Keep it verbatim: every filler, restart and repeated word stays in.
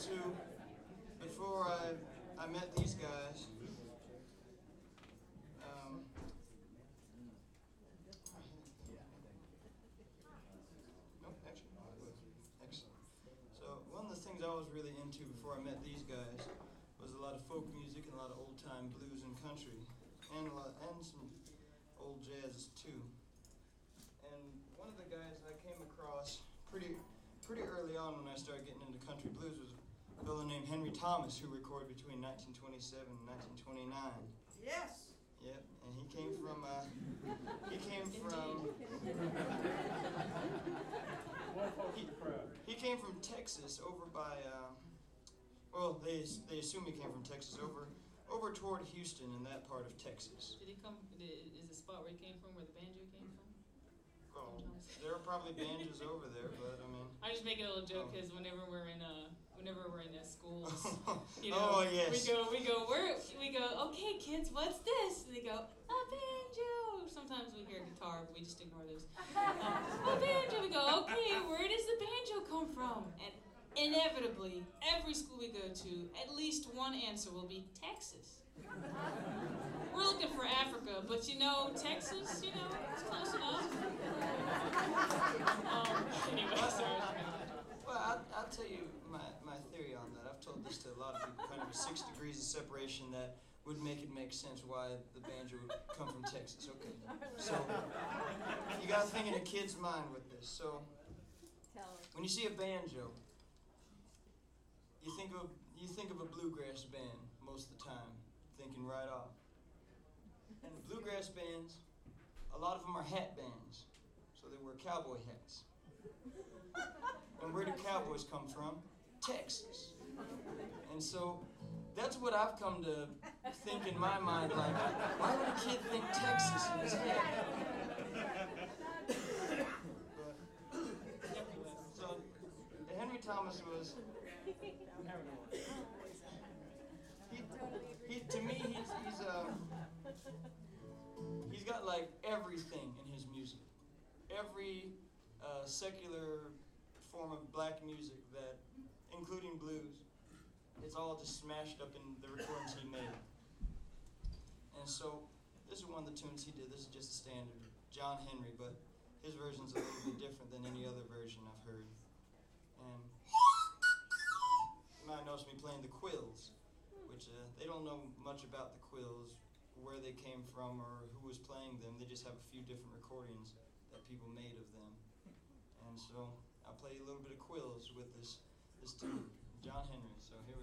to, before I, I met these guys, um, nope, actually, no, it was. Excellent. So one of the things I was really into before I met these guys was a lot of folk music and a lot of old-time blues and country, and a lot, and some old jazz too. And one of the guys I came across pretty pretty early on when I started getting into country blues was a fellow named Henry Thomas, who recorded between nineteen twenty-seven and nineteen twenty-nine. Yes. Yep, and he came from uh, he came from he, he came from Texas, over by uh, well, they they assume he came from Texas, over over toward Houston, in that part of Texas. Did he come? Did, is the spot where he came from where the banjo came from? Well, there are probably banjos over there, but I mean. I just make a little joke because oh. whenever we're in uh, whenever we're in the schools, you know, oh yes. we go, we go, we're, we go. Okay, kids, what's this? And they go, a banjo. Sometimes we hear guitar, but we just ignore those. Um, a banjo. We go, okay, where does the banjo come from? And inevitably, every school we go to, at least one answer will be Texas. We're looking for Africa, but you know, Texas, you know, it's close enough. Um, anyway, sorry. Well, I'll, I'll tell you my, my theory on that. I've told this to a lot of people, kind of a six degrees of separation that would make it make sense why the banjo would come from Texas. Okay, so you got to think in a kid's mind with this. So when you see a banjo, you think of you think of a bluegrass band most of the time, thinking right off. And bluegrass bands, a lot of them are hat bands, so they wear cowboy hats. And where do cowboys come from? Texas. And so that's what I've come to think in my mind, like, why would a kid think Texas in his head? But, so Henry Thomas was, he, he to me, he's, he's, uh, he's got like everything in his music. Every uh, secular form of black music, that, including blues, it's all just smashed up in the recordings he made. And so this is one of the tunes he did. This is just a standard, John Henry, but his version's a little bit different than any other version I've heard. And you might notice me playing the quills, which uh, they don't know much about the quills, where they came from or who was playing them. They just have a few different recordings that people made of them. And so I'll play a little bit of quills with this this tune, John Henry. So here we